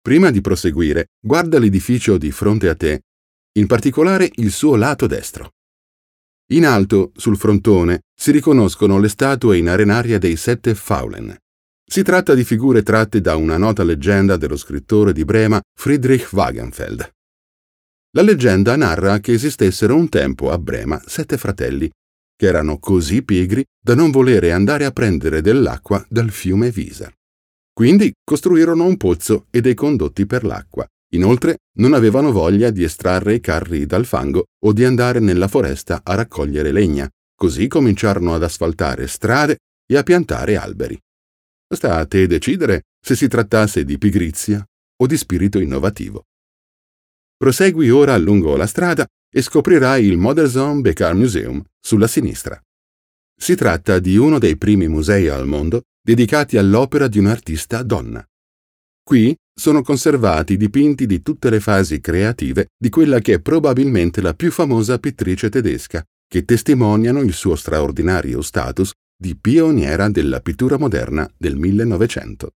Prima di proseguire, guarda l'edificio di fronte a te, in particolare il suo lato destro. In alto, sul frontone, si riconoscono le statue in arenaria dei 7 Faulen. Si tratta di figure tratte da una nota leggenda dello scrittore di Brema Friedrich Wagenfeld. La leggenda narra che esistessero un tempo a Brema 7 fratelli, che erano così pigri da non volere andare a prendere dell'acqua dal fiume Weser. Quindi costruirono un pozzo e dei condotti per l'acqua. Inoltre non avevano voglia di estrarre i carri dal fango o di andare nella foresta a raccogliere legna, così cominciarono ad asfaltare strade e a piantare alberi. Sta a te decidere se si trattasse di pigrizia o di spirito innovativo. Prosegui ora lungo la strada e scoprirai il Modersohn Becar Museum sulla sinistra. Si tratta di uno dei primi musei al mondo dedicati all'opera di un'artista donna. Qui sono conservati dipinti di tutte le fasi creative di quella che è probabilmente la più famosa pittrice tedesca, che testimoniano il suo straordinario status di pioniera della pittura moderna del 1900.